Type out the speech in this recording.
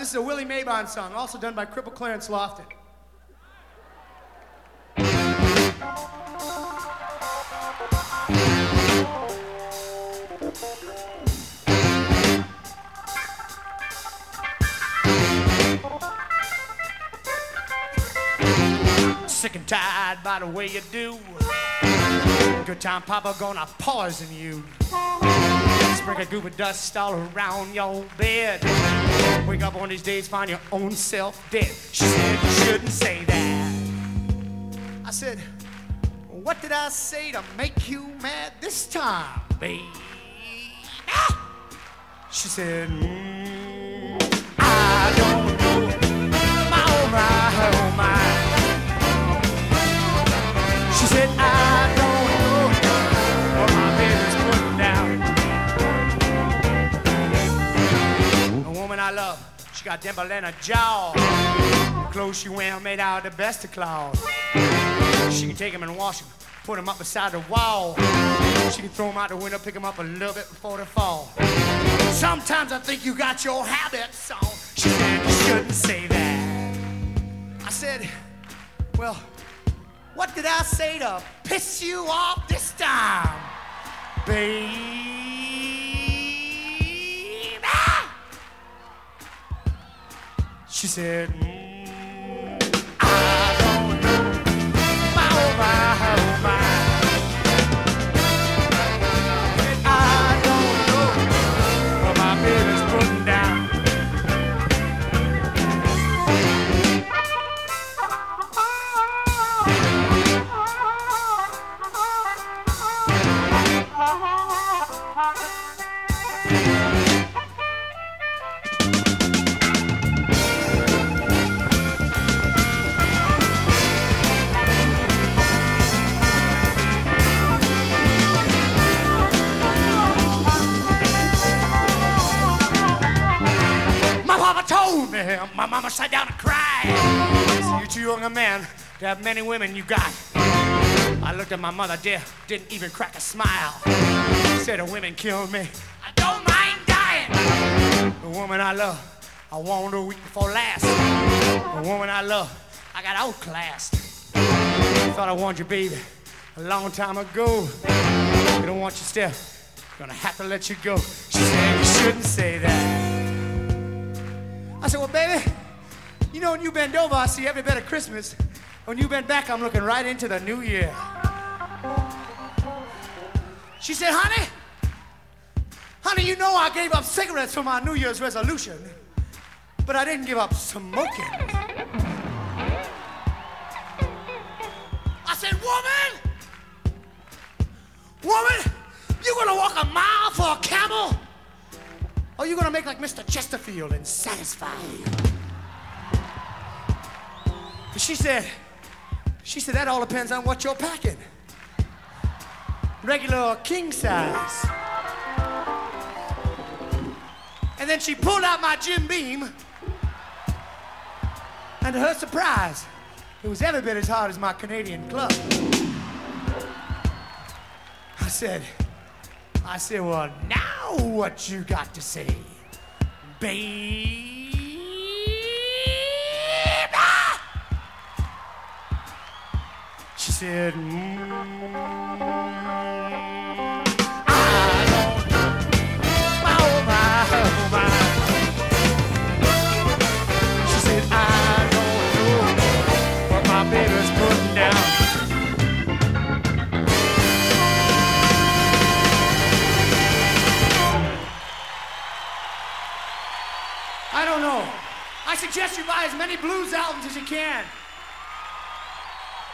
This is a Willie Mabon song, also done by Cripple Clarence Lofton. Sick and tired by the way you do. Good time papa gonna poison you. Sprinkle goober dust all around your bed. Wake up one of these days, find your own self dead. She said you shouldn't say that. I said, what did I say to make you mad this time, babe? She said, I don't know. My, oh my, oh my. She said, I don't know what my baby's putting down. A woman I love, she got dimple in her jaw. The clothes she wear made out of the best of cloth. She can take them and wash them, put them up beside the wall. She can throw them out the window, pick them up a little bit before they fall. Sometimes I think you got your habits on. She said, you shouldn't say that. I said, well, what did I say to piss you off this time, babe? Ah! She said, I don't know. My, oh my, oh my. I don't know what my baby's putting down. My mama sat down and cried. So you're too young a man to have many women you got. I looked at my mother, didn't even crack a smile. Said the women killed me, I don't mind dying. The woman I love, I warned her a week before last. The woman I love, I got outclassed. Thought I warned you, baby, a long time ago. You don't want your step, gonna have to let you go. She said you shouldn't say that. I said, well, baby, you know when you bend over, I see every bit of Christmas. When you bend back, I'm looking right into the new year. She said, honey, you know I gave up cigarettes for my New Year's resolution, but I didn't give up smoking. I said, woman, you gonna walk a mile for a camel? Or you gonna make like Mr. Chesterfield and satisfy you? She said, that all depends on what you're packing. Regular or king size. And then she pulled out my Jim Beam, and to her surprise, it was every bit as hard as my Canadian club. I said, well, now what you got to say, babe? Ah! She said, I don't know. My, oh my, oh my. She said, I don't know what my baby's putting down. I don't know. I suggest you buy as many blues albums as you can.